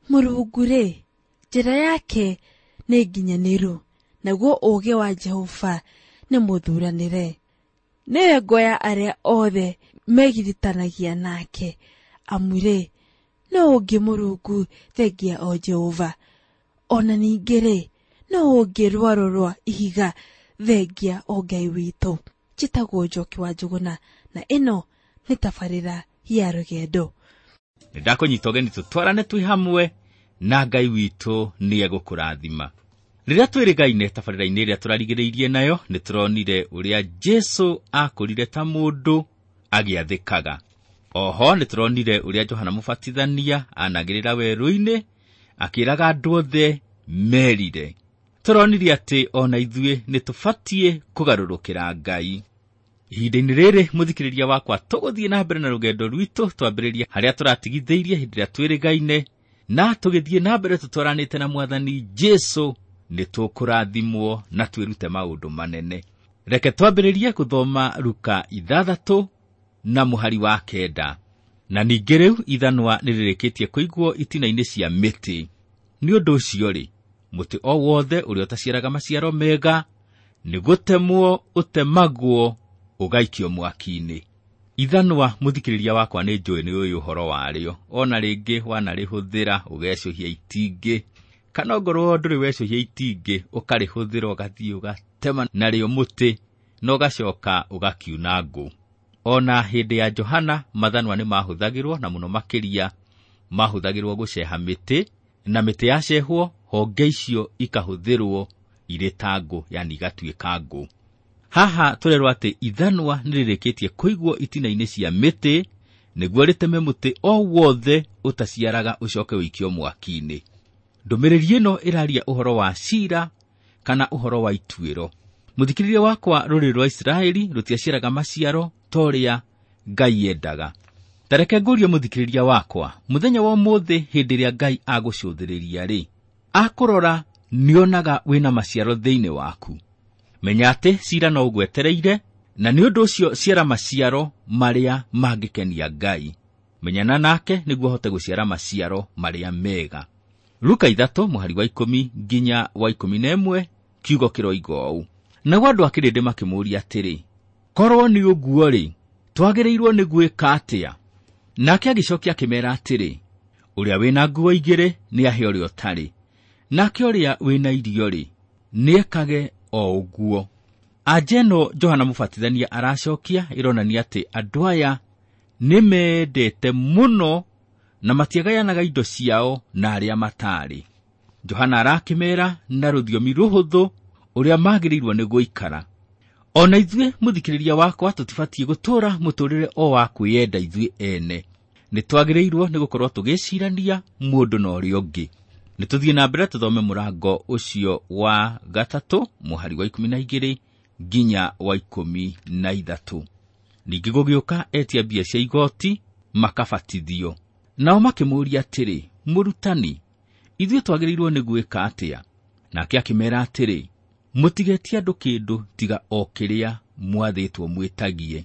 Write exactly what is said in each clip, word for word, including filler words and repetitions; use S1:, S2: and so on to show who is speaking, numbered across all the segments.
S1: Mũrungu rĩ, njĩra yake nĩ nginyaniru, naguo ũũgĩ wa Jehova nĩ mũthuranĩre. Nĩwe ngoya arĩa othe megithitanagia nake, amu rĩ, no ũngĩ Mũrungu thengia o Jehova. Ona ningĩ rĩ, no ũngĩ rwaro rwa ihiga thengia o Ngai witũ. Njĩtagwo Njoki wa Njũgũna, na ĩno nĩ tabarĩra ya rũgendo.
S2: Nĩndakũnyita ũgeni tũtwarane twĩ hamwe, na Ngai witũ nĩ egũkũrathima. Rĩrĩa twĩrĩgaine tabarĩra-inĩ ĩrĩa tũrarigĩrĩirie nayo, nĩtũronire ũrĩa Jesũ akũrire ta mũndũ agĩathĩkaga. Oho nĩtũronire ũrĩa Johana Mũbatithania anagĩrĩra werũ-inĩ akĩraga andũ othe merire. Tũronire atĩ ona ithuĩ nĩtũbatiĩ kũgarũrũkĩra Ngai. Ihinda-inĩ rĩrĩ mũthikĩrĩria wakwa, tũgũthiĩ na mbere na rũgendo rwitũ, twambĩrĩria harĩa tũratigithĩirie hĩndĩ ĩrĩa twĩrĩgaine, na tũgĩthiĩ na mbere tũtwaranĩte na Mwathani Jesũ, nĩtũkũrathimwo na twĩrute maũndũ manene. Reke twambĩrĩrie gũthoma Luka ithathatũ na mũhari wa kenda. Na ningĩ rĩu ithanwa nĩrĩrĩkĩtie kũigwo itina-inĩ cia mĩtĩ. Nĩ ũndũ ũcio rĩ, mũtĩ o wothe ũrĩa ũtaciaraga maciaro mega nĩgũtemwo ũtemagwo ũgaikio mwaki-inĩ. Ithanwa mũthikĩrĩria wakwa nĩ njũĩ nĩ ũyũ ũhoro warĩo. Ona rĩngĩ wanarĩhũthĩra ũgecũhia itingĩ, kana ongorwo ndũrĩ wecũhia itingĩ ũkarĩhũthĩra ũgathiĩ ũgatema narĩo mũtĩ na ũgacoka ũgakiuna ngũ. Ona hĩndĩ ya Johana mathanwa nĩ mahũthagĩrwo, na mũno makĩria mahũthagĩrwo gũceha mĩtĩ, na mĩtĩ yacehwo honge icio ikahũthĩrwo irĩ ta ngũ, yani igatuĩka ngũ. Haha tũrerwo atĩ ithanwa nĩrĩrĩkĩtie kũigwo itina-inĩ cia mĩtĩ nĩguo rĩteme mũtĩ o wothe ũtaciaraga ũcoke ũikio mwaki-inĩ. Ndũmĩrĩri ĩno ĩraria ũhoro wa cira kana ũhoro wa ituĩro. Mũthikĩrĩria wakwa, rũrĩrĩ rwa Isiraeli rũtiaciaraga maciaro torĩa Ngai endaga. Tareke ngũrie mũthikĩrĩria wakwa, mũthenya wa ũmũthĩ hĩndĩ ĩrĩa Ngai agũcũthĩrĩria rĩ, akũrora nĩonaga wĩna maciaro thĩinĩ waku. Menya atĩ cira no ũgwetereire, na nĩ ũndũ ũcio ciara maciaro marĩa mangĩkenia Ngai. Menyana nake nĩguo hote gũciara maciaro marĩa mega. Luka ithatũ mũhari wa ikũmi nginya wa ikũmi na ĩmwe, kiugo kĩroiga ũũ. Naguo andũ a kĩrĩndĩ makĩmũũria atĩrĩ, korwo nĩ ũguo rĩ, twagĩrĩirwo nĩ gwĩka atĩa? Nake agĩcookia akĩmeera atĩrĩ, ũrĩa wĩna nguo igĩrĩ nĩ ahe ũrĩa ũtarĩ, nake ũrĩa wĩna irio rĩ, nĩekage o ũguo. Anja ĩno Johana Mũbatithania aracokia ĩronania atĩ andũ aya nĩmendete mũno na matiagayanaga indo ciao na arĩa matarĩ. Johana arakĩmeera na rũthiomi rũhũthũ ũrĩa magĩrĩirwo nĩ gũikara. Ona ithuĩ mũthikĩrĩria wakwa tũtibatiĩ gũtũũra mũtũũrĩre o wa kwĩyenda ithuĩ ene. Nĩtwagĩrĩirwo nĩ gũkorwo tũgĩcirania mũndũ na ũrĩa ũngĩ. Nĩtũthiĩ na mbere tũthome mũrango ũcio wa gatatũ mũhari wa ikũmi na igĩrĩ nginya wa ikũmi na ithatũ. Ningĩ gũgĩũka etia mbia cia igoti makabatithio. Nao makĩmũũria atĩrĩ, mũrutani, ithuĩ twagĩrĩirwo nĩ gwĩka atĩa? Nake akĩmeera atĩrĩ, mũtigetie andũ kĩndũ tiga o kĩrĩa mwathĩtwo mwĩtagie.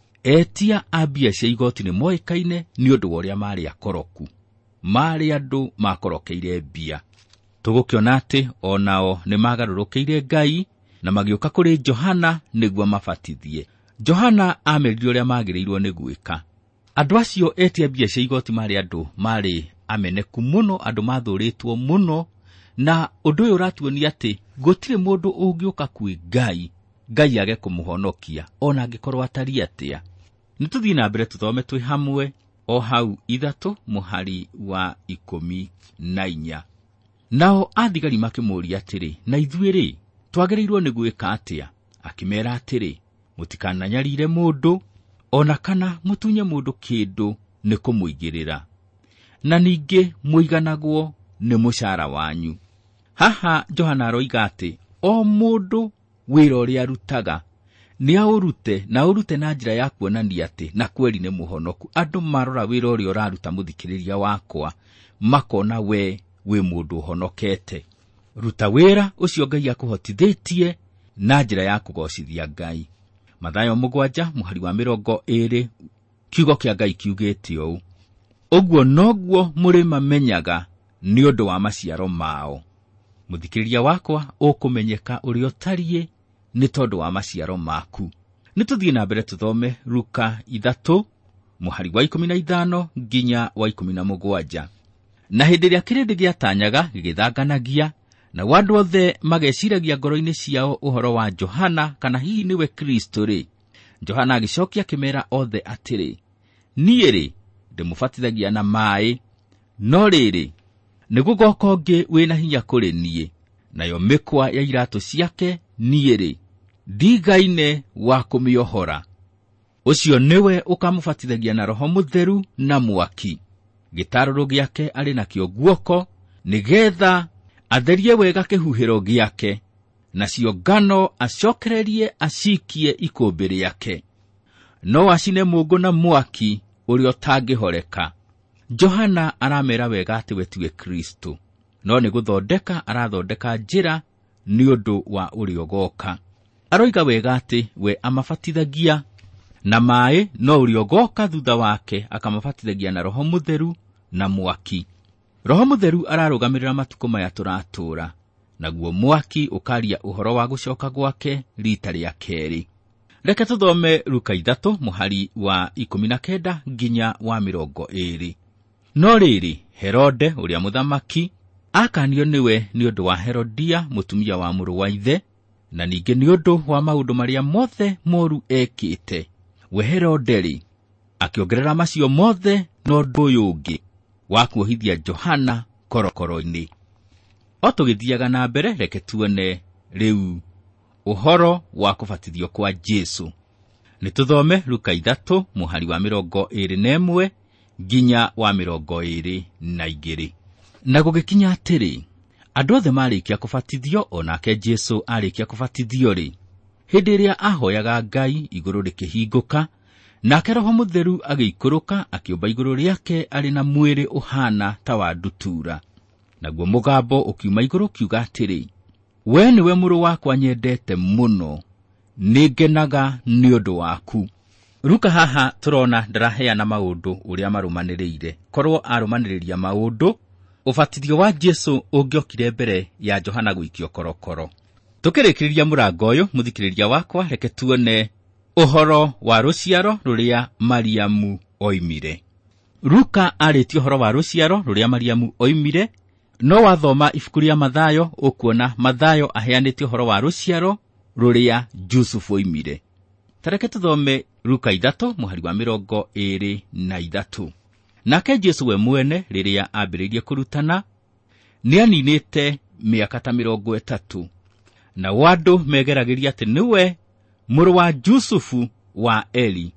S2: Etia a mbia cia igoti nĩ moĩkaine nĩ ũndũ wa ũrĩa marĩ akoroku. Marĩ andũ makorokeire mbia. Tũgũkĩona atĩ onao nĩ magarũrũkĩire Ngai na magĩũka kũrĩ Johana nĩguo mabatithie. Johana amerire ũrĩa magĩrĩirwo nĩ gwĩka. Andũ acio etia mbia cia igoti marĩ andũ marĩ ameneku mũno, andũ mathũrĩtwo mũno, na ũndũ ũyũ ũratuonia atĩ gũtirĩ mũndũ ũngĩũka kwĩ Ngai, Ngai age kũmũhonokia ona angĩkorwo atariĩ atĩa. Nĩtũthiĩ na mbere tũthome twĩ hamwe o hau ithatũ mũhari wa ikũmi na inya. Nao athigari makĩmũũria atĩrĩ, na ithuĩ rĩ, twagĩrĩirwo nĩ gwĩka atĩa? Akĩmeera atĩrĩ, mũtikananyarire mũndũ ona kana mũtunye mũndũ kĩndũ nĩ kũmũigĩrĩra, na ningĩ mũiganagwo nĩ mũcara wanyu. Haha Johana aroiga atĩ o mũndũ wĩra ũrĩa arutaga nĩ aũrute, na ũrute na njĩra ya kuonania atĩ na kweli nĩ mũhonoku. Andũ marora wĩra ũrĩa ũraruta mũthikĩrĩria wakwa makona we wĩ mũndũ ũhonokete. Ruta wĩra ũcio Ngai akũhotithĩtie na njĩra ya kũgocithia Ngai. Mathayo mũgwanja mũhari wa mĩrongo ĩĩrĩ, kiugo kĩa Ngai kiugĩte ũũ, ũguo noguo mũrĩ mamenyaga nĩ ũndũ wa maciaro mao. Mũthikĩrĩria wakwa, ũkũmenyeka ũrĩa ũtariĩ nĩ tondũ wa maciaro maku. Nĩtũthiĩ na mbere tũthome Luka ithatũ mũhari wa ikũmi na ithano nginya wa ikũmi na mũgwanja. Na hĩndĩ ĩrĩa kĩrĩndĩ gĩatanyaga gĩgĩthanganagia, na andũ othe mageciragia ngoro-inĩ ciao ũhoro wa Johana kana hihi nĩwe Kristo-rĩ, Johana agĩcookia akĩmeera othe atĩrĩ, niĩ-rĩ ndĩmũbatithagia na maaĩ, no rĩrĩ nĩgũgoka ũngĩ wĩna hinya kũrĩ niĩ, nayo mĩkwa ya iratũ ciake niĩ-rĩ ndigaine wa kũmĩohora. Ũcio nĩwe ũkamũbatithagia na Roho Mũtheru na mwaki. Gĩtarũrũ gĩake arĩ nakĩo guoko, nĩgetha atherie wega kĩhuhĩro gĩake, nacio ngano acokererie acikie ikũmbĩ rĩake. No acine mũngũ na mwaki ũrĩa ũtangĩhoreka. Johana aramera wega atĩ we tiwe Kristo, no nĩ gũthondeka arathondeka njĩra nĩ ũndũ wa ũrĩa ũgoka. Aroiga wega atĩ we amabatithagia na maaĩ, no ũrĩa ũgoka thutha wake akamabatithagia na Roho Mũtheru na mwaki. Roho Mũtheru ararũgamĩrĩra matukũ maya tũratũũra, naguo mwaki ũkaria ũhoro wa gũcoka gwake rita rĩa kerĩ. Reke tũthome Luka ithatũ mũhari wa ikũmi na kenda nginya wa mĩrongo ĩĩrĩ. No rĩrĩ, Herode ũrĩa mũthamaki akanio nĩwe nĩ ũndũ wa Herodia mũtumia wa mũrũ wa ithe, na ningĩ nĩ ũndũ wa maũndũ marĩa mothe moru ekĩte. We Herode-rĩ akĩongerera macio mothe na ũndũ ũyũ ũngĩ wa kuohithia Johana korokoro-inĩ. O tũgĩthiaga na mbere, reke tuone rĩu ũhoro wa kũbatithio kwa Jesũ. Nĩtũthome Luka ithatũ mũhari wa mĩrongo ĩĩrĩ na ĩmwe nginya wa mĩrongo ĩĩrĩ na igĩrĩ. Na gũgĩkinya atĩrĩ, andũ othe marĩkia kũbatithio, onake Jesũ arĩkia kũbatithio-rĩ, hĩndĩ ĩrĩa ahoyaga Ngai, igũrũ rĩkĩhingũka, nake Roho Mũtheru agĩikũrũka akĩũmba igũrũ rĩake arĩ na mwĩrĩ ũhana ta wa ndutura. Naguo mũgambo ũkiuma igũrũ kiuga atĩrĩ, we nĩwe mũrũ wakwa nyendete mũno, nĩngenaga nĩ ũndũ waku. Luka haha tũrona ndaraheana maũndũ ũrĩa marũmanĩrĩire. Korwo arũmanĩrĩria maũndũ, ũbatithio wa Jesũ ũngĩokire mbere ya Johana gũikio korokoro. Tũkĩrĩkĩrĩria mũrango ũyũ, mũthikĩrĩria wakwa, reke tuone ũhoro wa rũciaro rũrĩa Mariamu oimire. Luka arĩtie ũhoro wa rũciaro rũrĩa Mariamu oimire, no wathoma ibuku rĩa Mathayo ũkuona Mathayo aheanĩte ũhoro wa rũciaro rũrĩa Jusufu oimire. Tareke tũthome Luka ithatũ mũhari wa mĩrongo ĩĩrĩ na ithatũ. Nake Jesũ we mwene rĩrĩa ambĩrĩirie kũrutana, nĩaninĩte mĩaka ta mĩrongo ĩtatũ, na andũ megeragĩria atĩ nĩwe mũrũ wa Jusufu wa Eli.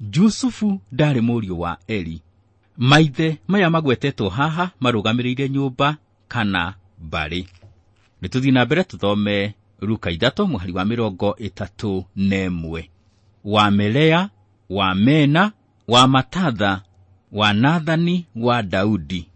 S2: Jusufu ndarĩ mũriũ wa Eli. Maithe maya magwetetwo haha marũgamĩrĩire nyũmba kana mbarĩ. Nĩtũthiĩ na mbere tũthome Luka ithatũ mũhari wa mĩrongo ĩtatũ na ĩmwe. Wa Melea, wa Mena, wa Matatha, wa Nathani, wa Daudi.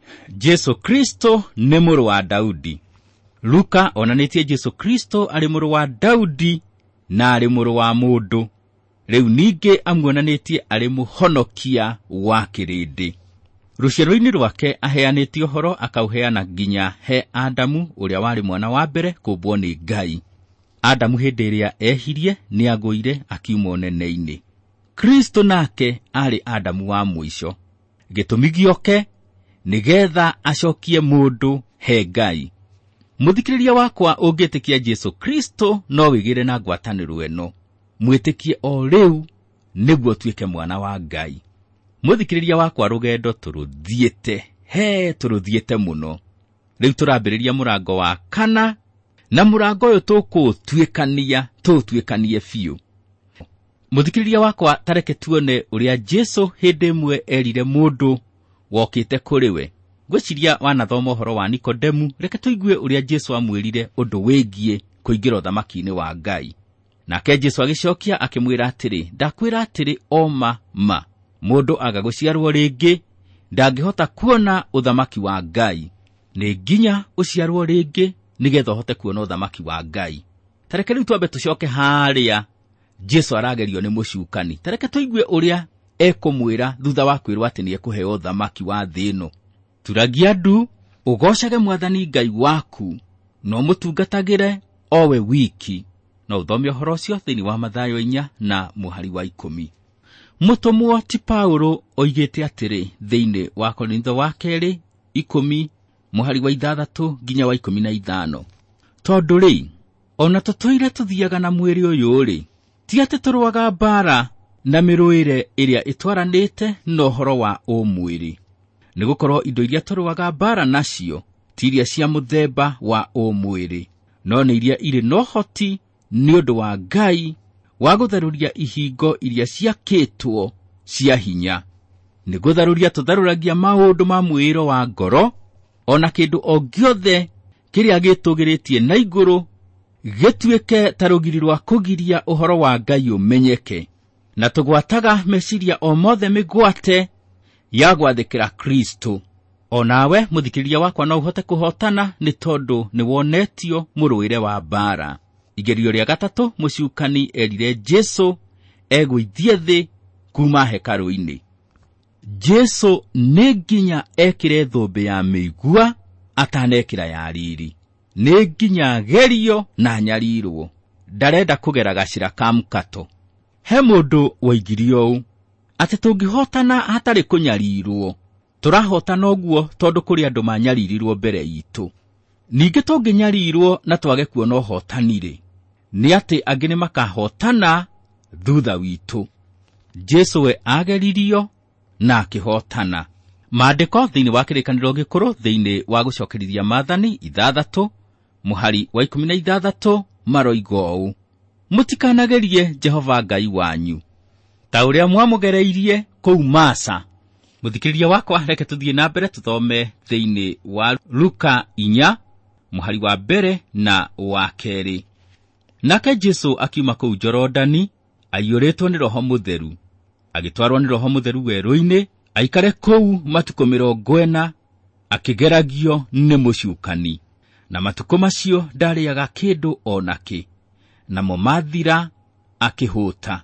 S2: Jesũ Kristo nĩ mũrũ wa Daudi. Luka onanĩtie Jesũ Kristo arĩ mũrũ wa Daudi na arĩ mũrũ wa mũndũ. Rĩu ningĩ amuonanĩtie arĩ mũhonokia wa kĩrĩndĩ. Rũciaro-inĩ rwake aheanĩtie ũhoro akauheana nginya he Adamu ũrĩa warĩ mwana wa mbere kũmbwo nĩ Ngai. Adamu hĩndĩ ĩrĩa ehirie nĩagũire akiuma ũnene-inĩ. Kristo nake arĩ Adamu wa mũico. Gĩtũmi gĩoke nĩgetha acokie mũndũ he Ngai. Mũthikĩrĩria wakwa, ũngĩtĩkia Jesũ Kristo no wĩgĩre na ngwatanĩro ĩno. Mwĩtĩkie o rĩu nĩguo tuĩke mwana wa Ngai. Mũthikĩrĩria wakwa, rũgendo tũrũthiĩte, he tũrũthiĩte mũno. Rĩu tũrambĩrĩria mũrango wa kana, na mũrango ũyũ tũkũtuĩkania, tũtuĩkanie biũ. Mũthikĩrĩria wakwa, tareke tuone ũrĩa Jesũ hĩndĩ ĩmwe erire mũndũ wokĩte kũrĩ we. Ngwĩciria wanathoma ũhoro wa Nikodemu, reke tũigue ũrĩa Jesũ amwĩrire ũndũ wĩgiĩ kũingĩra ũthamaki-inĩ wa Ngai. Nake Jesũ agĩcokia akĩmwĩra atĩrĩ, ndakwĩra atĩrĩ oma ma, mũndũ aga gũciarwo rĩngĩ ndangĩhota kuona ũthamaki wa Ngai. Nĩ nginya ũciarwo rĩngĩ nĩgetha ũhote kuona ũthamaki wa Ngai. Tareke rĩu twambe tũcoke harĩa Jesũ aragerio nĩ mũcukani. Tareke tũigue ũrĩa ekũmwĩra thutha wa kwĩrwo atĩ nĩ ekũheo ũthamaki wa thĩ ĩno. Turagia ndu ugocage Mwathani Ngai waku no mutungatagire owe wiki. No uthome uhoro ucio thiini wa Mathayo inya na muhari wa ikumi. Mutumwo ti Paulo oigite atiri thiini wa Korintho wa keri ikumi muhari wa ithathatu nginya wa ikumi na ithano. Tondu ri ona tutoire tuthiaga na mwiri uyu ri ti ati turuaga mbara na miruire iria itwaranite no horo wa umwiri. Nigukorwo indo iria turuaga mbara nacio ti iria cia muthemba wa umwiri, no ni iria iri no hoti ni undu wa Ngai wa gutharuria ihingo iria ciakitwo cia hinya. Ni gutharuria tutharuragia maundu ma mwiro wa ngoro, ona kindu o giothe kiria gitugiritie na iguru gituike ta rugiri rwa kugiria uhoro wa Ngai umenyeke, na tugwataga meciria o mothe migwate ya gwathikira Kristo. Onawe muthikiriria wakwa no uhote kuhotana ni tondu ni wonetio muruire wa mbara. Igerio ria gatatu muciukani erire Jesu egwithie thi kuma hekalu-ini. Jesu ni nginya ekire thumbi ya migua atanekira ya riri. Ni nginya gerio na nyarirwo. Ndarenda kugera gacira ka mukato. He mundu waigirio u ati tungihotana hatari kunyarirwo. Turahotana oguo tondu kuri andu manyaririrwo mbere itu. Ningi tunginyarirwo na twage kuona uhotanire, ni ati angi ni makahotana thutha witu. Jesu we ageririo na akihotana. Maandiko thiini wa kirikaniro gikuru thiini wa gucokerithia Maathani ithathatu muhari wa ikumi na ithathatu maroigo u: mutikanagerie Jehova Ngai wanyu ta uria mwamugereirie kou Masa. Muthikiriria wakwa reke tuthie na mbere tuthome thiini wa Luka inya muhari wa mbere na wa keri. Nake Jesu akiuma kou Jorodani aiyuritwo ni Roho Mutheru, agitwarwo ni Roho Mutheru werũ-ini aikare kou matuko mirongo ĩna akigeragio ni muciukani. Na matuko macio ndariaga kindu onaki, namo mathira akihuta.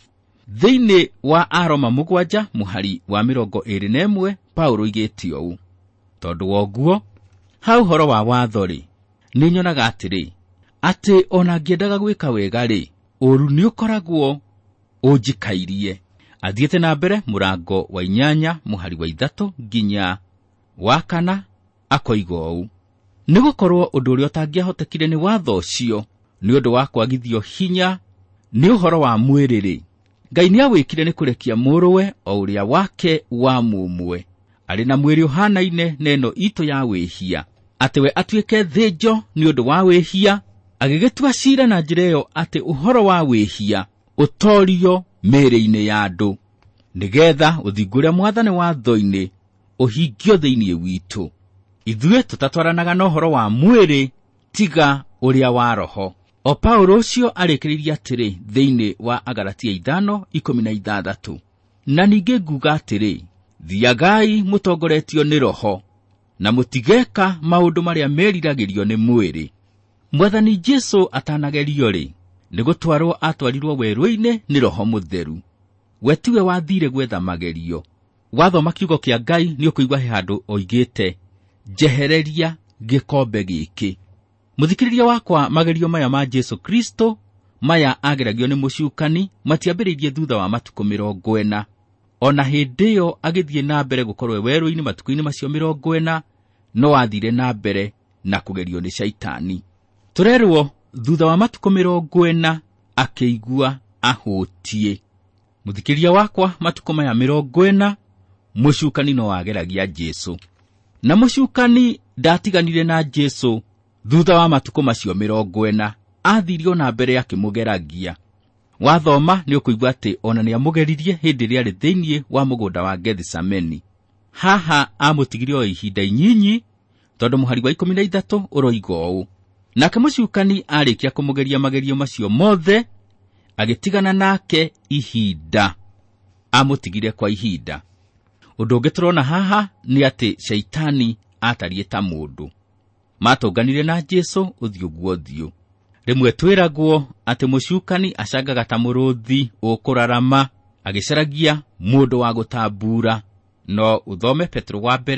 S2: Thiini wa Aroma mugwanja muhari wa mirongo ĩrĩ na ĩmwe Paulo igitio u: tondu woguo hau horo wa watho ri ni nyonaga atiri ati ona ngiendaga gwika wega ri uru ni ukoragwo unjikairie. Athiete na mbere murango wa inyanya muhari wa ithatu nginya wa kana akoigo u: nigukorwo undu uria utangiahotekire ni watho ucio ni undu wa kwagithio hinya ni uhoro wa mwiri ri, Ngai ni awikire ni kurekia muruwe o uria wake wa mumwe ari na mwiri uhanaine neno itu ya wihia, ati we atuike thinjo ni undu wa wihia, agigitua cira na njira iyo ati uhoro wa wihia utorio mere-ini ya andu, nigetha uthingure Mwathani wa thoni uhingio thiini witu. Ithue tutatwaranaga na uhoro wa mwiri tiga uria wa roho. O Paulo ucio arikiririe atiri thiini wa Agalatia ithano ikumi na ithathatu: na ningi nguga atiri thiagai mutongoretio ni roho, na mutigeka maundu maria meriragirio ni mwiri. Mwathani Jesu atanagerio ri ni gutwarwo atwarirwo werũ-ini ni Roho Mutheru. We tiwe wathire gwetha magerio. Wathoma kiugo kia Ngai ni ukuigwa he handu oigite jehereria gikombe giki. Muthikiriria wakwa, magerio maya ma Jesu Kristo maya ageragio ni muciukani matiambiririe thutha wa matuko mirongo ĩna. Ona hindi iyo agithie na mbere gukorwo werũ-ini matuko-ini macio mirongo ĩna, no athire na mbere na kugerio ni shaitani. Turerwo thutha wa matuko mirongo ĩna akĩigua ahutie. Muthikiriria wakwa, matuko maya mirongo ĩna muciukani no ageragia Jesu, na muciukani ndatiganire na Jesu. Thutha wa matuko macio mirongo ĩna athirio na mbere akimugeragia. Wathoma ni ukuigwa ati ona ni amugeririe hindi ria thiini wa mugunda wa Gethsemane. Haha amutigirio ihinda inyinyi tondu muhari wa ikumi na ithatu uroigo u: nake muciukani arikia kumugeria magerio macio mothe agitigana nake ihinda. Amutigire kwa ihinda. Undu ungi turona haha ni ati shaitani atarie ta mundu. Matonganire na Jesu uthio guothio. Rimwe twiragwo ati muciukani acangaga ta muruthi ukurarama agicaragia mundu wa gutambura. No uthome Petro wa mbere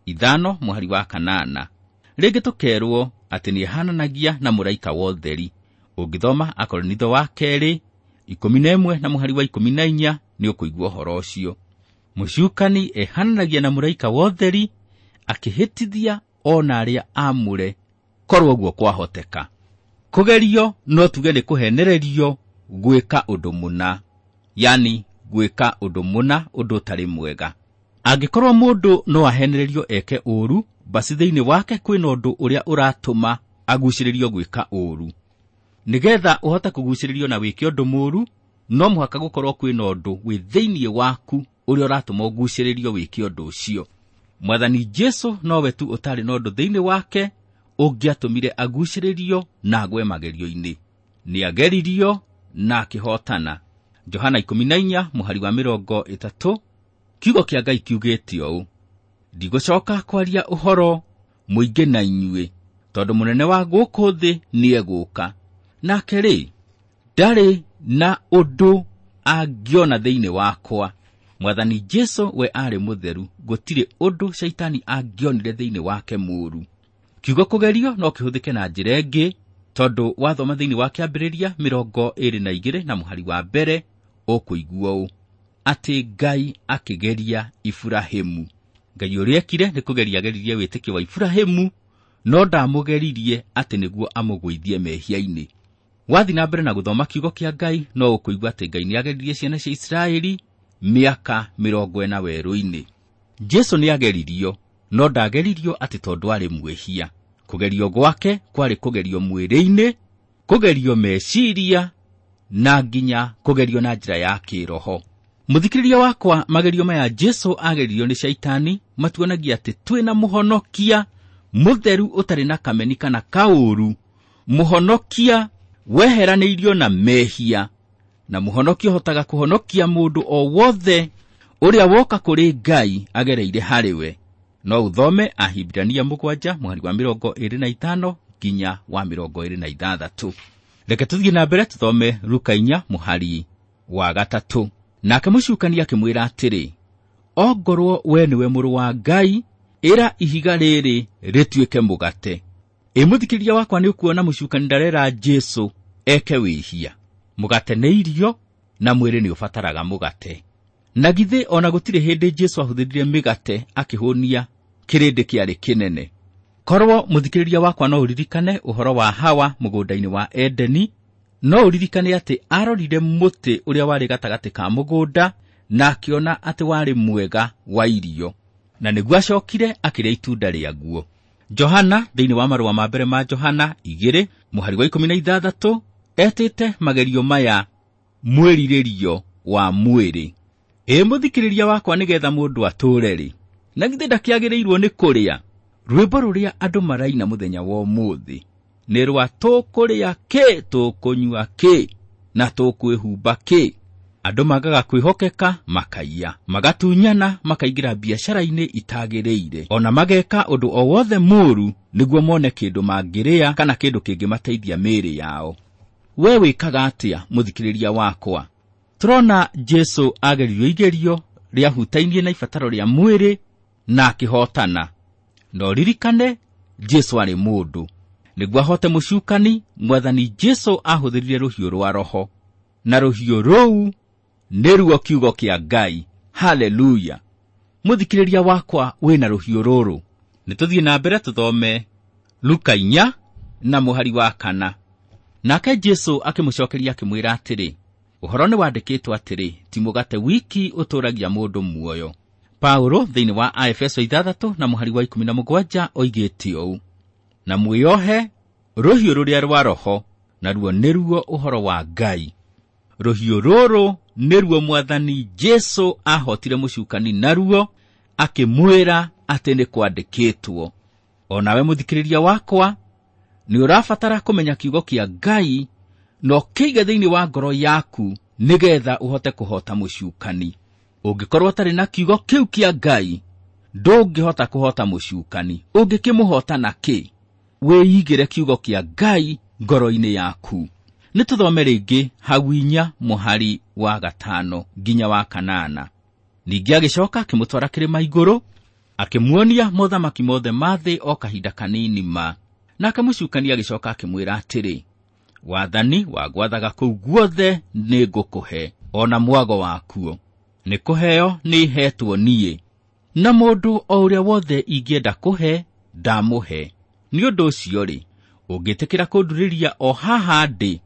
S2: ithano muhari wa kanana. Rĩngĩ tũkerwo atĩ nĩ hananagia na mũraika wa ũtheri. Ũngĩthoma Akorinitho wa kerĩ ikũmi na ĩmwe na muhari wa ikũmi na inya nĩ ũkũigua ũhoro ũcio. Mũcukani ehananagia na mũraika wa ũtheri akĩhĩtithia ona arĩa amũre korwo ũguo kwahoteka. Kũgerio no tuge nĩ kũhenererio gwĩka ũndũ mũna, yani gwĩka ũndũ mũna, ũndũ ũtarĩ mwega. Angĩkorwo mũndũ no ahenererio eke ũru, basi thĩinĩ wake kwĩna ũndũ ũrĩa ũratũma agucĩrĩrio gwĩka ũru. Nĩgetha ũhote kũgucĩrĩrio na wĩke ũndũ mũru, no mũhaka gũkorwo kwĩna ũndũ wĩ thĩinĩ waku ũrĩa ũratũma ũgucĩrĩrio wĩke ũndũ ũcio. Mwathani Jesũ nowe tu ũtarĩ na ũndũ thĩinĩ wake ũngĩatũmire agucĩrĩrio na agwe magerio-inĩ. Nĩ ageririo na akĩhotana. Johana ikũmi na inya muhari wa mĩrongo ĩtatũ, kiugo kĩa Ngai kiugĩte ũũ: ndigũcoka kwaria ũhoro mũingĩ na inyuĩ, tondũ mũnene wa gũkũ thĩ nĩ egũka, nake rĩ, ndarĩ na ũndũ angĩona thĩinĩ wakwa. Mwathani Jesũ we arĩ mũtheru, gũtirĩ ũndũ shaitani angĩonire thĩinĩ wake mũru. Kiugo kũgerio no kĩhũthĩke na njĩra ĩngĩ, tondũ wathoma thĩinĩ wa kĩambĩrĩria mĩrongo ĩĩrĩ na igĩrĩ na muhari wa mbere ũkũigua ũũ atĩ Ngai akĩgeria Iburahĩmu. Ngai ũrĩa ekire nĩ kũgeria ageririe wĩtĩkio wa Iburahĩmu, no ndamũgeririe atĩ nĩguo amũgũithie mehia-inĩ. Wathi na mbere na gũthoma kiugo kĩa Ngai no ũkũigua atĩ Ngai nĩ ageririe ciana cia Isiraeli mĩaka mĩrongo ĩna werũ-inĩ. Jesũ nĩ ageririo, no ndageririo atĩ tondũ arĩ mwĩhia. Kũgerio gwake kwarĩ kũgerio mwĩrĩ-inĩ, kũgerio meciria, na nginya kũgerio na njĩra ya kĩroho. Mũthikĩrĩria wakwa, magerio maya Jesũ ageririo nĩ shaitani matuonagia atĩ twĩna mũhonokia mũtheru ũtarĩ na kameni kana kaũru, mũhonokia weheranĩirio na mehia, na mũhonokia ũhotaga kũhonokia mũndũ o wothe ũrĩa woka kũrĩ Ngai agereire harĩwe. No ũthome Ahibirania mũgwanja muhari wa mĩrongo ĩĩrĩ na ithano nginya wa mĩrongo ĩĩrĩ na ithathatũ. Reke tũthiĩ na mbere tũthome Luka inya muhari wa gatatũ. Nake mũcukani akĩmwĩra atĩrĩ, ongorwo we nĩwe mũrũ wa Ngai, ĩra ihiga rĩrĩ rĩtuĩke mũgate. Ĩ mũthikĩrĩria wakwa, nĩ ũkuona mũcukani ndarera Jesũ eke wĩhia. Mũgate nĩ irio na mwĩrĩ nĩ ũbataraga mũgate. Na githĩ ona gũtirĩ hĩndĩ Jesũ ahũthĩrire mĩgate akĩhũnia kĩrĩndĩ kĩarĩ kĩnene. Korwo mũthikĩrĩria wakwa no ũririkane ũhoro wa Hawa mũgũnda-inĩ wa Edeni, no ũririkane atĩ arorire mũtĩ ũrĩa warĩ gatagatĩ ka mũgũnda na akĩona atĩ warĩ mwega wa irio, na nĩguo acokire akĩrĩa itunda rĩaguo. Johana thĩinĩ wa marũa ma mbere ma Johana igĩrĩ muhari wa ikũmi na ithathatũ etĩte magerio maya mwĩrirĩrio wa mwĩrĩ. Ĩ mũthikĩrĩria wakwa, nĩgetha mũndũ atũũre-rĩ, na githĩ ndakĩagĩrĩirwo nĩ kũrĩa? Rwĩmbo rũrĩa andũ maraina mũthenya wa ũmũthĩ nĩ rwa tũkũrĩa kĩ, tũkũnyua kĩ, na tũkwĩhumba kĩ. Andũ magaga kwĩhokeka, makaiya, magatunyana, makaingĩra biacara-inĩ itagĩrĩire, ona mageka ũndũ o wothe mũũru nĩguo mone kĩndũ mangĩrĩa kana kĩndũ kĩngĩmateithia mĩĩrĩ yao. We wĩkaga atĩa mũthikĩrĩria wakwa? Tũrona Jesũ ageririo igerio rĩa hutainie na ibataro rĩa mwĩrĩ na akĩhotana. No ririkane, Jesũ arĩ mũndũ. Nĩguo ahote mũcukani, Mwathani Jesũ ahũthĩrire rũhiũ rwa roho, na rũhiũ rũu nĩruo kiugo kĩa Ngai. Haleluya! Mũthikĩrĩria wakwa, wĩna rũhiũ rũrũ. Nĩtũthiĩ na mbere tũthome Luka inya na muhari wa kana. Nake Jesũ akĩmũcokeria akĩmwĩra atĩrĩ, ũhoro nĩ wandĩkĩtwo atĩrĩ, ti mũgate wiki ũtũũragia mũndũ muoyo. Paulo thĩinĩ wa Aefeso ithathatũ na muhari wa ikũmi na mũgwanja oigĩte ũũ, na mwĩohe rũhiũ rũrĩa rwa roho, naruo nĩruo ũhoro wa Ngai. Rũhiũ rũrũ nĩruo Mwathani Jesũ ahotire mũcukani naruo, akĩmwĩra atĩ nĩ kwandĩkĩtwo. Onawe mũthikĩrĩria wakwa, nĩ ũrabatara kũmenya kiugo kĩa Ngai, no kĩige thĩinĩ wa ngoro yaku nĩgetha ũhote kũhota mũcukani. Ũngĩkorwo ũtarĩ na kiugo kĩu kĩa Ngai, ndũngĩhota kũhota mũcukani. Ũngĩkĩmũhota na kĩ? Wĩigĩre kiugo kĩa Ngai ngoro-inĩ yaku. Nĩtũthome rĩngĩ hau inya muhari wa gatano nginya wa kanana. Ningĩ agĩcoka akĩmũtwara kĩrĩma igũrũ, akĩmuonia mothamaki mothe ma thĩ o kahinda kanini ma, na akamũcukania agĩcoka akĩmwĩra atĩrĩ, wathani wa gwathaga kũu guothe nĩ ngũkũhe, ona mwago wakuo nĩ kũheo nĩ hetwo niĩ, na mũndũ o ũrĩa wothe ingĩenda kũhe ndamũhe. Nĩ ũndũ ũcio-rĩ, ũngĩtĩkĩra kũndurĩria o haha ndĩ,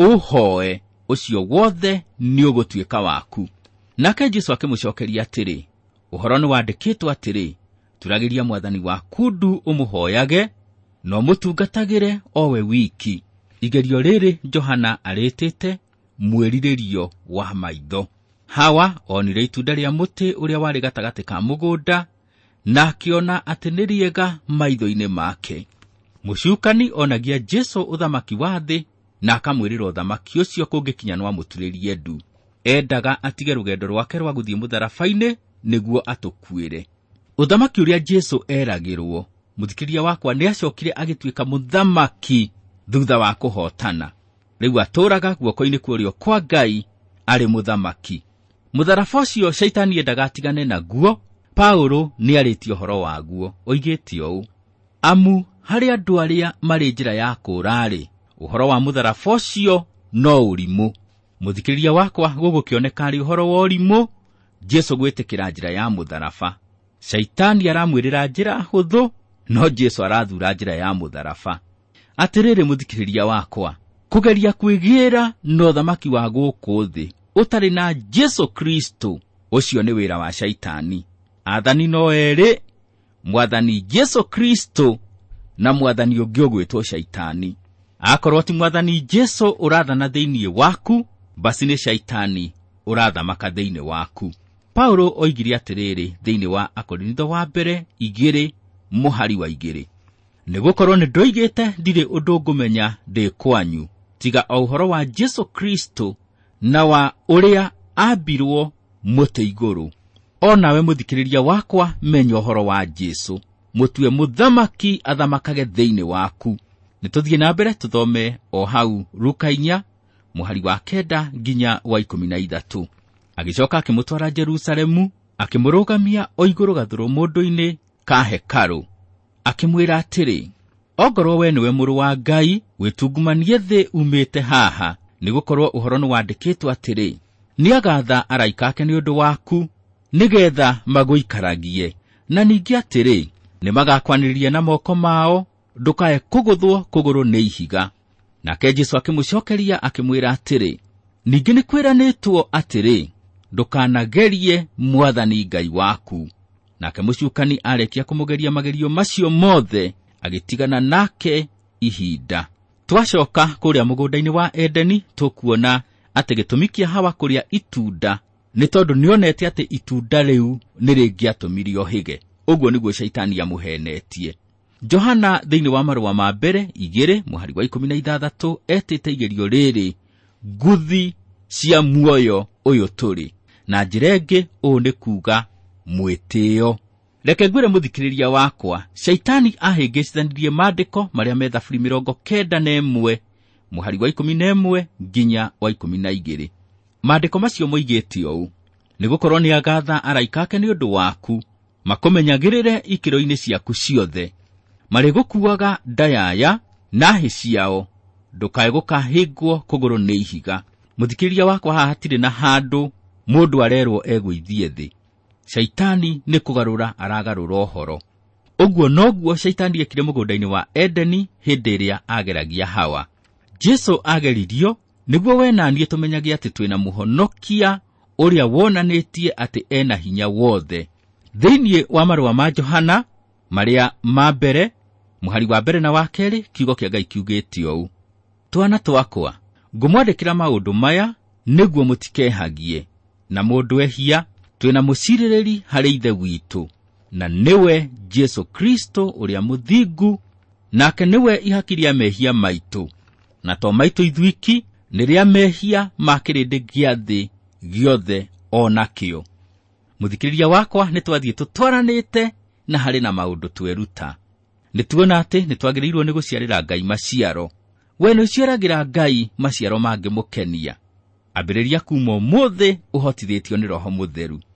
S2: ũhoe, ũcio wothe nĩ ũgũtuĩka waku. Nake Jesũ akĩmũcokeria atĩrĩ, ũhoro nĩ wandĩkĩtwo atĩrĩ, turagĩria mwathani waku ndu ũmũhoyage, no mũtungatagĩre o we wiki. Igerio rĩrĩ Johana arĩtĩte mwĩrirĩrio wa maitho. Hawa onire itunda rĩa mũtĩ ũrĩa warĩ gatagatĩ ka mũgũnda, na akĩona atĩ nĩ rĩega maitho-inĩ make. Mũcukani onagia Jesũ ũthamaki wa thĩ, na akamwĩrĩra ũthamaki ũcio kũngĩkinya no amũturĩrie ndu. Endaga atige rũgendo rwake rwa gũthiĩ mũtharaba-inĩ nĩguo atũkuĩre. Ũthamaki ũrĩa Jesũ eragĩrwo, mũthikĩrĩria wakwa, nĩ acokire agĩtuĩka mũthamaki thutha wa kũhotana. Rĩu atũraga guoko-inĩ kwa ũrĩo kwa Ngai arĩ mũthamaki. Mũtharaba ũcio Shaitani endaga atigane naguo. Paulo nĩ arĩtie ũhoro waguo, oigĩte ũũ: amu harĩ andũ arĩa marĩ njĩra ya kũũra-rĩ, ũhoro wa mũtharaba ũcio no ũrimũ. Mũthikĩrĩria wakwa, gũgũkĩoneka arĩ ũhoro wa ũrimũ Jesũ gwĩtĩkĩra njĩra ya mũtharaba. Shaitani aramwĩrĩra njĩra hũthũ, no Jesũ arathura njĩra ya mũtharaba. Atĩrĩrĩ mũthikĩrĩria wakwa, kũgeria kwĩgĩĩra na ũthamaki wa gũkũ thĩ ũtarĩ na Jesũ Kristo, ũcio nĩ wĩra wa Shaitani. Athani no erĩ, mwathani Jesũ Kristo na mwathani ũngĩ ũgwĩtwo Shaitani. Akorwo ti mwathani Jesũ ũrathana thĩinĩ waku, basi nĩ Shaitani ũrathamaka thĩinĩ waku. Paulo oigire atĩrĩrĩ thĩinĩ wa Akorintho wa mbere igĩrĩ mũhari wa igĩrĩ, nĩgũkorwo nĩndoigĩte ndirĩ ũndũ ngũmenya ndĩ kwanyu tiga o ũhoro wa Jesũ Kristo na wa ũrĩa ambirwo mũtĩ igũrũ. O nawe mũthikĩrĩria wakwa, menya ũhoro wa Jesũ, mũtue mũthamaki athamakage thĩinĩ waku. Nĩtũthiĩ na mbere tũthome o hau Luka inya mũhari wa kenda nginya wa ikũmi na ithatũ. Agĩcoka akĩmũtwara Jerusalemu, akĩmũrũgamia o igũrũ gathũrũ mũndũ-inĩ ka hekarũ, akĩmwĩra atĩrĩ, ongorwo we nĩwe mũrũ wa Ngai, wĩtungumanie thĩ umĩte haha, nĩgũkorwo ũhoro nĩ wandĩkĩtwo atĩrĩ, nĩagatha araika ake nĩ ũndũ waku, nĩgetha magũikaragie, na ningĩ atĩrĩ, nĩmagakwanĩrĩria na moko mao, ndũkae kũgũthwo kũgũrũ nĩ ihiga. Nake Jesũ akĩmũcokeria akĩmwĩra atĩrĩ, ningĩ nĩ kwĩranĩtwo atĩrĩ, ndũkanagerie mwathani Ngai waku. Nake mũcukani arĩkia kũmũgeria magerio macio mothe, agĩtigana nake ihinda. Twacoka kũrĩa mũgũnda-inĩ wa Edeni, tũkuona atĩ gĩtũmi kĩa Hawa kũrĩa itunda nĩ tondũ nĩonete atĩ itunda rĩu nĩ rĩngĩatũmirio hĩge. Ũguo nĩguo Shaitani amũhenetie. Johana thĩinĩ wa marũa ma mbere igĩrĩ mũhari wa ikũmi na ithathatũ etĩte igerio rĩrĩ nguthi cia muoyo ũyũ tũrĩ, na njĩra ĩngĩ ũũ nĩ kuuga mwĩtĩo. Reke ngwĩre mũthikĩrĩria wakwa, Shaitani ahĩngĩcithanirie maandĩko marĩa me Thaburi mĩrongo kenda na ĩmwe mũhari wa ikũmi na ĩmwe nginya wa ikũmi na igĩrĩ. Maandĩko macio moigĩte ũũ: nĩgũkorwo nĩagatha araika ake nĩ ũndũ waku, makũmenyagĩrĩre ikĩro-inĩ ciaku ciothe, marĩgũkuaga ndayaya na hĩ ciao, ndũkae gũkahĩngwo kũgũrũ nĩ ihiga. Mũthikĩrĩria wakwa, haha hatirĩ na handũ mũndũ arerwo egũithie thĩ. Shaitani nĩ kũgarũra aragarũra ũhoro. Ũguo noguo Shaitani ekire mũgũnda-inĩ wa Edeni hĩndĩ ĩrĩa ageragia Hawa. Jesũ ageririo nĩguo we na niĩ tũmenyage atĩ twĩna mũhonokia ũrĩa wonanĩtie atĩ ena hinya wothe. Thĩinĩ wa marũa ma Johana marĩa ma mbere mũhari wa mbere na wa kerĩ, kiugo kĩa Ngai kiugĩte ũũ: twana twakwa, ngũmwandĩkĩra maũndũ maya nĩguo mũtikehagie, na mũndũ ehia, twĩna mũcirĩrĩri harĩ ithe witũ, na nĩwe Jesũ Kristo ũrĩa mũthingu, nake nĩwe ihaki rĩa mehia maitũ, na to maitũ ithuiki, nĩ rĩa mehia ma kĩrĩndĩ gĩa thĩ gĩothe onakĩo. Mũthikĩrĩria wakwa, nĩtwathiĩ tũtwaranĩte na harĩ na maũndũ tweruta. Nĩtuona atĩ nĩtwagĩrĩirwo nĩ gũciarĩra Ngai maciaro. We nĩũciaragĩra Ngai maciaro mangĩmũkenia. Ambĩrĩria kuuma ũmũthĩ ũhotithĩtio nĩ Roho Mũtheru.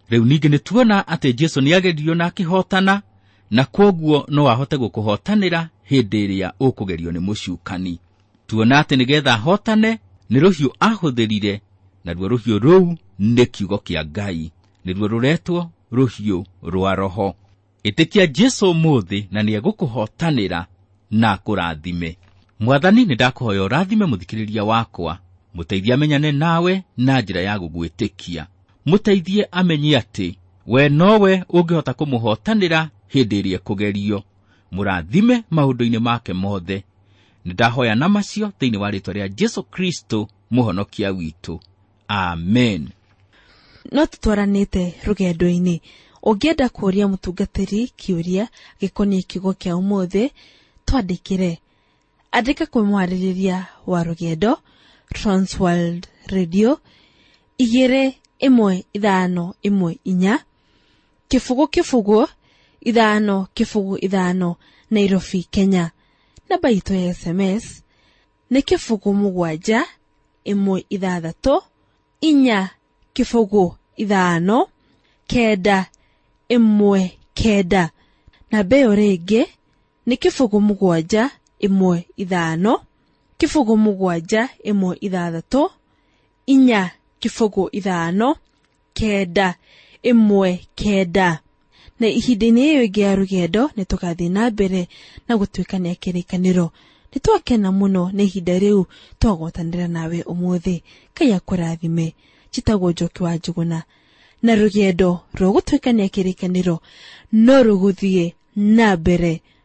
S2: Riu ningi nituona ati Jesu niageririo na akihotana, na kwoguo no ahote gukuhotanira hindi iria ukugerio ni mucukani. Tuona ati nigetha hotane ni ruhiu ahuthirire, na ruo ruhiu ruu ni kiugo kia Ngai, ni ruo ruretwo ruhiu rwa roho. Itikia Jesu muthi na ni egukuhotanira na kurathime. Mwathani ni ndakuhoya urathime muthikiriria wakwa, muteithie amenyane nawe na njira ya gugwitikia. Muteithie amenye ati we nowe ungihota kumuhotanira hindi iria kugerio. Murathime maundu-ini make mothe. Nidahoya na macio thiini wa ritwa ria Jesu Kristo muhonokia witu. Amen.
S1: No tutwaranite rugendo-ini. Ungienda kuria mutungatiri kiuria gikonie kiugo kia umuthi, twandikire. Andika kwa mwaririria wa rugendo, Transworld Radio, igire imwe ithano imwe inya, kifugu kifugu ithano kifugu ithano, Nairobi, Kenya. Namba itu ya S M S ni kifugu mugwanja imwe ithathatu inya kifugu ithano kenda imwe kenda. Namba iyo ringi ni kifugu mugwanja imwe ithano kifugu mugwanja imwe ithathatu inya kifugu ithano kenda imwe kenda. Na ihindini iyo ingi ya rugendo ni tugathi na mbere na gutwikania kirikaniro. Ni twakena muno ni ihinda riu twagotanira nawe umuthi. Ngai akurathime. Chitagwo Njoki wa Njuguna, na rugendo rwo gutwikania kirikaniro no ruguthie na mbere